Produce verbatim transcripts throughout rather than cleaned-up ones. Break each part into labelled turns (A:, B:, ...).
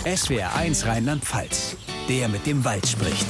A: S W R eins Rheinland-Pfalz, der mit dem Wald spricht.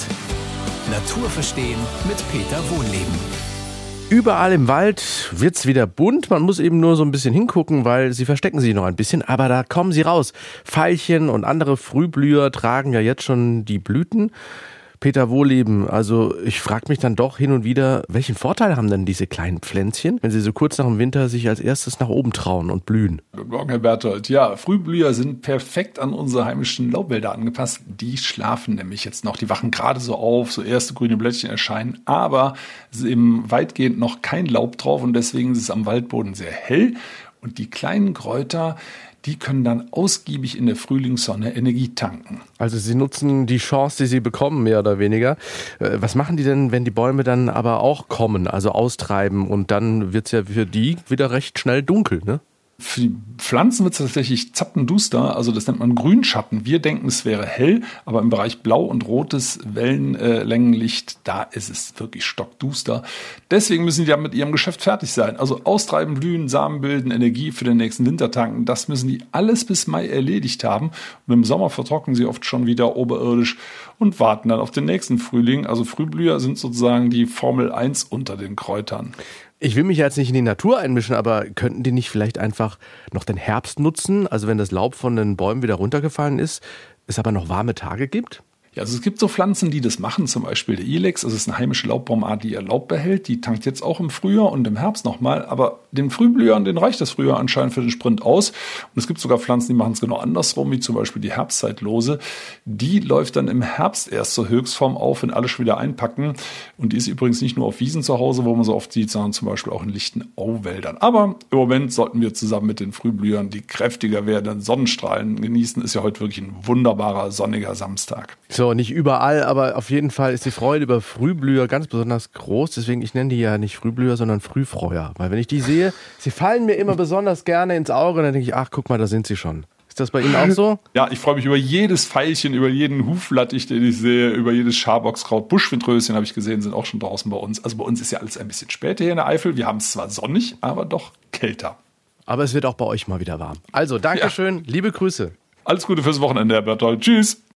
A: Natur verstehen mit Peter Wohlleben.
B: Überall im Wald wird's wieder bunt. Man muss eben nur so ein bisschen hingucken, weil sie verstecken sich noch ein bisschen. Aber da kommen sie raus. Veilchen und andere Frühblüher tragen ja jetzt schon die Blüten. Peter Wohlleben, also ich frage mich dann doch hin und wieder, welchen Vorteil haben denn diese kleinen Pflänzchen, wenn sie so kurz nach dem Winter sich als erstes nach oben trauen und blühen?
C: Guten Morgen, Herr Berthold. Ja, Frühblüher sind perfekt an unsere heimischen Laubwälder angepasst. Die schlafen nämlich jetzt noch. Die wachen gerade so auf, so erste grüne Blättchen erscheinen. Aber es ist eben weitgehend noch kein Laub drauf und deswegen ist es am Waldboden sehr hell. Und die kleinen Kräuter, die können dann ausgiebig in der Frühlingssonne Energie tanken.
B: Also sie nutzen die Chance, die sie bekommen, mehr oder weniger. Was machen die denn, wenn die Bäume dann aber auch kommen, also austreiben und dann wird's ja für die wieder recht schnell dunkel, ne?
C: Für die Pflanzen wird es tatsächlich zappenduster, also das nennt man Grünschatten. Wir denken, es wäre hell, aber im Bereich blau und rotes Wellenlängenlicht, da ist es wirklich stockduster. Deswegen müssen die ja mit ihrem Geschäft fertig sein. Also austreiben, blühen, Samen bilden, Energie für den nächsten Winter tanken, das müssen die alles bis Mai erledigt haben. Und im Sommer vertrocknen sie oft schon wieder oberirdisch und warten dann auf den nächsten Frühling. Also Frühblüher sind sozusagen die Formel eins unter den Kräutern.
B: Ich will mich jetzt nicht in die Natur einmischen, aber könnten die nicht vielleicht einfach noch den Herbst nutzen? Also wenn das Laub von den Bäumen wieder runtergefallen ist, es aber noch warme Tage gibt?
C: Ja, also es gibt so Pflanzen, die das machen, zum Beispiel der Ilex, also es ist eine heimische Laubbaumart, die ihr Laub behält, die tankt jetzt auch im Frühjahr und im Herbst nochmal, aber den Frühblühern, denen reicht das Frühjahr anscheinend für den Sprint aus und es gibt sogar Pflanzen, die machen es genau andersrum, wie zum Beispiel die Herbstzeitlose, die läuft dann im Herbst erst zur Höchstform auf, wenn alle schon wieder einpacken und die ist übrigens nicht nur auf Wiesen zu Hause, wo man so oft sieht, sondern zum Beispiel auch in lichten Auwäldern. Aber im Moment sollten wir zusammen mit den Frühblühern, die kräftiger werden, Sonnenstrahlen genießen, ist ja heute wirklich ein wunderbarer, sonniger Samstag.
B: So, nicht überall, aber auf jeden Fall ist die Freude über Frühblüher ganz besonders groß. Deswegen, ich nenne die ja nicht Frühblüher, sondern Frühfreuer. Weil wenn ich die sehe, sie fallen mir immer besonders gerne ins Auge und dann denke ich, ach, guck mal, da sind sie schon. Ist das bei Ihnen auch so?
C: Ja, ich freue mich über jedes Veilchen, über jeden Huflattich, den ich sehe, über jedes Schaboxkraut. Buschwindröschen habe ich gesehen, sind auch schon draußen bei uns. Also bei uns ist ja alles ein bisschen später hier in der Eifel. Wir haben es zwar sonnig, aber doch kälter.
B: Aber es wird auch bei euch mal wieder warm. Also, Dankeschön, ja. Liebe Grüße.
C: Alles Gute fürs Wochenende, Herr Berthold. Tschüss.